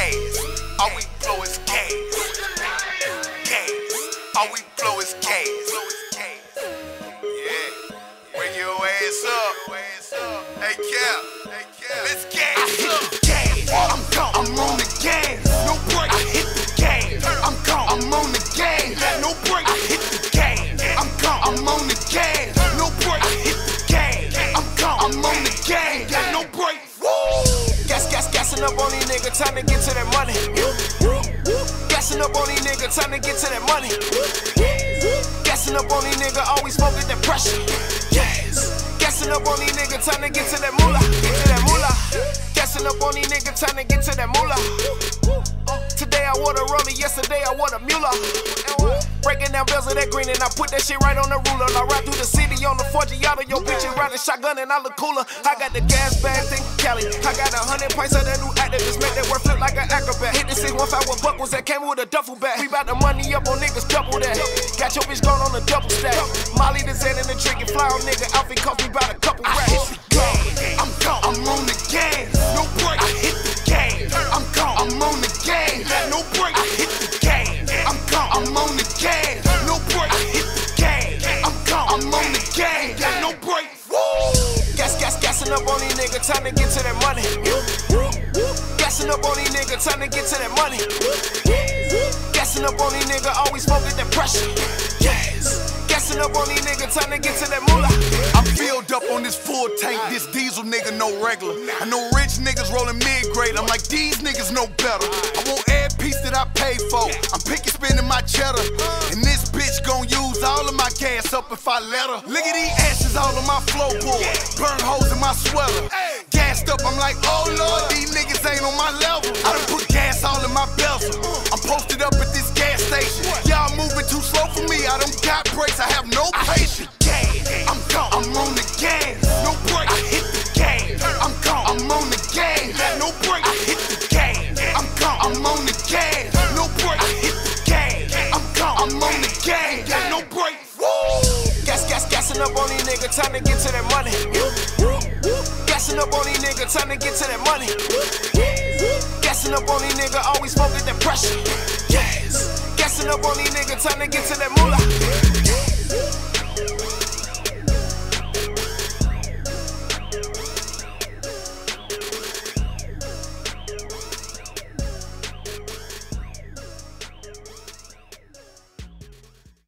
gas. All we blow is gas. Gas. All we blow is gas. Yeah. Bring your ass up. Hey, Cap. Let's gas up. I'm gone. I'm on the gas. No break. I hit the gas. I'm gone. I'm on the gas. No break. I hit the gas. I'm gone. I'm on the gas. No break. I hit the gas. I'm gone. I'm on the gas. No break. Gassing up on these niggas, time to get to that money. Gassing up on these niggas, time to get to that money. Gassing up on these niggas, always smoking that pressure. Yes. Gassing up on these niggas, time to get to that moolah. Get to that moolah. Gassing up on these niggas, time to get to that moolah. Today I wore the roller, yesterday I wore the mule. Breaking down bells of that green and I put that shit right on the ruler. I ride through the city on the Forgiato, your bitch is riding shotgun and I look cooler. I got the gas bag, think Cali. I got 100 pints of that new actor, just make that work flip like an acrobat. Hit the 615 with buckles that came with a duffel bag. We bout the money up on niggas, double that. Got your bitch gone on a double stack. Molly the Zen and the trick and fly on nigga. Outfit cost me about a couple racks. I'm gone. I'm on the gas. No break. I hit the gas. I'm gone. I'm on the gas. No break. I hit the gas. I'm gone. I'm on the gas. No break. I hit the gas. I'm gone. I'm on the gas. No break. Gassing up on these niggas, time to get to that money. Gassing up on these niggas, time to get to that money. Gassing up on these niggas, always smoking that pressure. Yes. Gassing up on these niggas, time to get to that moolah. I'm filled up on this full tank, this diesel nigga no regular. I know rich niggas rolling mid-grade, I'm like these niggas know better. I want every piece that I pay for, I'm picky spending my cheddar. And this bitch gon' use all of my gas up if I let her. Look at these ashes all on my floorboard, burn holes in my sweater. Gassed up, I'm like, oh lord, these niggas ain't on my level. I done put gas all in my bezel, I'm posted up at this gas station. Y'all moving too slow for me, I don't got brakes, I have no patience. I'm gone. I'm on the gas. No break. I hit the gas. I'm gone. I'm on the gas. No break. I hit the gas. I'm gone. I'm on the gas. No break. I hit the gas. I'm gone. I'm on the gas. No break. Gassing up on these niggas, time to get to that money. Gassing up on these niggas, time to get to that money. Gassing up on these niggas, always smoking that pressure. Yes. Gassing up on these niggas, time to get to that moolah.